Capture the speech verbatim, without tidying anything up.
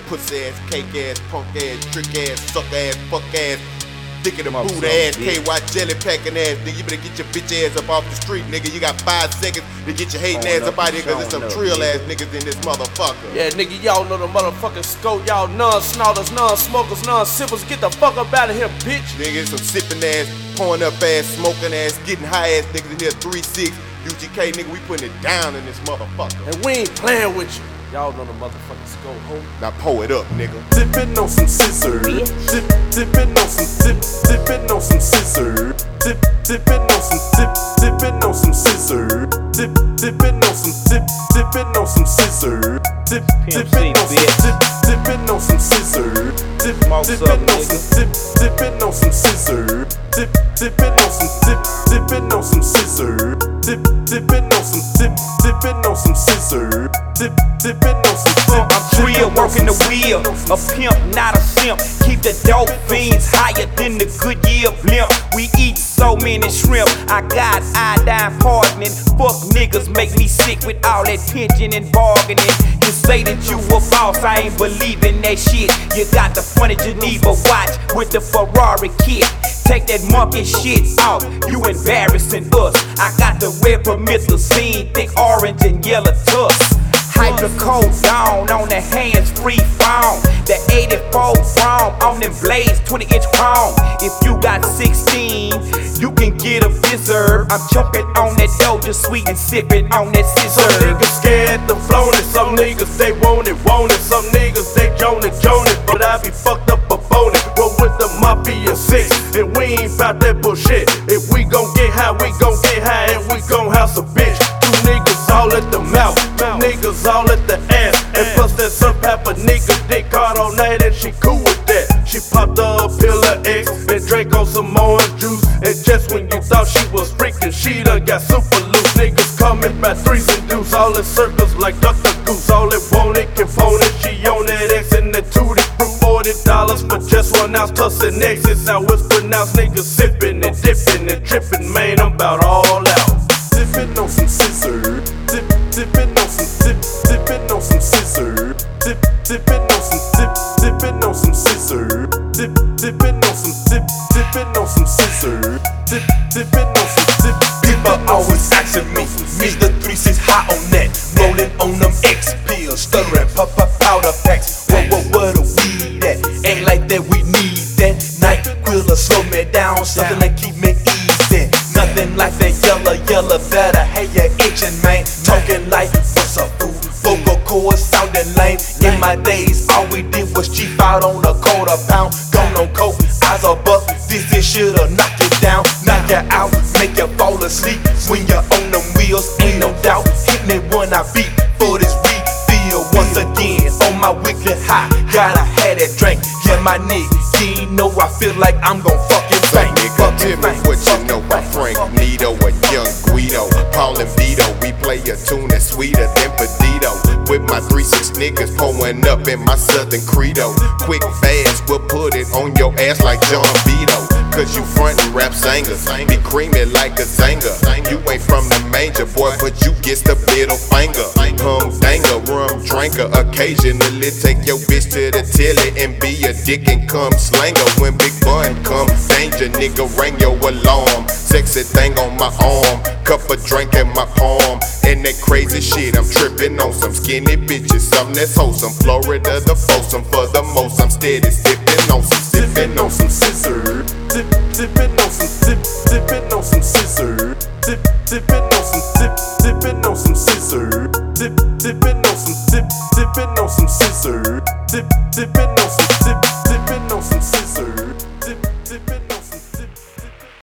pussy ass, cake ass, punk ass, trick ass, suck ass, fuck ass, dick in the boot ass, K Y jelly packing ass, nigga. You better get your bitch ass up off the street, nigga. You got five seconds to get your hating ass up out here, cause there's some trill ass niggas in this motherfucker. Yeah, nigga, y'all know the motherfucking scope. Y'all non-snorters, non-smokers, non-sippers. Get the fuck up out of here, bitch. Nigga, some sipping ass, pouring up ass, smoking ass, getting high ass niggas in here, three six. U G K, nigga, we putting it down in this motherfucker. And we ain't playing with you. Y'all know the motherfucking scope, ho. Now pull it up, nigga. Dipping on some scissors. Dip, dipping on some dip, dipping on some scissors. Dip, dipping on some dip, dipping on some scissors. Dip, dipping on some dip, dipping on some scissors. Dip, dipping on some dip, dipping on some scissors. Dip, dipping on some dip, dipping on some scissors. Dip, dipping on some dip, dipping on some scissors. Dip, dipping on some dip, dipping on some scissors. Dip, dipping on some dip. I'm trill, working the wheel. A pimp, not a simp. Keep the dope fiends higher than the Goodyear blimp. We eat so many shrimp. I got iodine hardening. Fuck niggas make me sick with all that pinching and bargaining. You say that you a boss, I ain't believing that shit. You got the funny Geneva watch with the Ferrari kit. Take that monkey shit off, you embarrassing us. I got the red promethazine, thick orange and yellow tusk. Hydrocodone on the hands-free phone. The eighty-four chrome on them blades, twenty inch chrome. If you got sixteen, you can get a Bizzard. I'm choking on that Doja sweet and sipping on that scissor. Some niggas scared to flown it, some niggas they want it, want it. Some niggas they joan it, joan it, but I be fucked up upon it. Roll with the Mafia six, and we ain't bout that bullshit. If we gon' get high, we gon' get high, and we gon' house a bitch. Two niggas all at the mouth, two niggas all at the ass, and plus that some pepper nigga dick hard all night, and she cool with that. She popped her a pill of X and drank on some orange juice, and just when you thought she was freaking, she done got super loose. Niggas coming by threes and deuce, all in circles like Doctor Goose. All it want it can phone it, she on that X and the Tutti Fruit. Forty dollars for just one ounce, tussin' X. It's how it's pronounced. Niggas sipping and dipping and tripping, man, I'm about all out. Dipping on some scissors, dip, dipping on some dip, dipping on some scissors, dip, dipping on some dip, dipping on some scissors, dip, dipping on some dip, dipping on some scissors, dip, dipping on some dip. People always asking me, Mister three six hot on that, rolling on them X pills, stuttering, pop up powder packs. What what what a weed that? Ain't like that we need that. Night quiller slow me down, something that keep me easy. Nothing like that yellow, yellow better. Hey, you itching, man. Talking like, what's up, fool? Vocal cords sounding lame. In my days, all we did was cheap out on a quarter pound. Gone on coke, eyes are buck. This this shit'll knock you down, knock you out, make you fall asleep. When you're on them wheels, ain't no doubt. Hit me when I beat for this refill. Once again, on my weekly high, gotta have that drink. Yeah, my nigga, you know I feel like I'm gon' fucking bang. Nigga, tell me what you know about Frank Nito or Young Guido. Paul and Vito, we play a tune that's sweeter than Pedito. With my three six niggas pulling up in my Southern Credo. Quick, fast, we'll put it on your ass like John Vito. Cause you frontin' rap singers, be creamy like a Zanga. You ain't from the manger, boy, but you get the middle finger. Humdanger, rum drinker, occasionally take your bitch to the tilly and be a dick and come slanger. When Big Bun come, danger, nigga, ring your alarm. Sexy thing on my arm, cup of drink in my palm. And that crazy shit, I'm tripping on some skinny bitches, something that's wholesome. Florida the foursome, for the most, I'm steady sipping on some, sipping on some scissors. Dip, dipping on some dip, dipping on some scissors. Dip, dipping on some dip, dipping on some scissors. Dip, dipping on some dip, dipping on some scissors. Dip, dipping on some dip.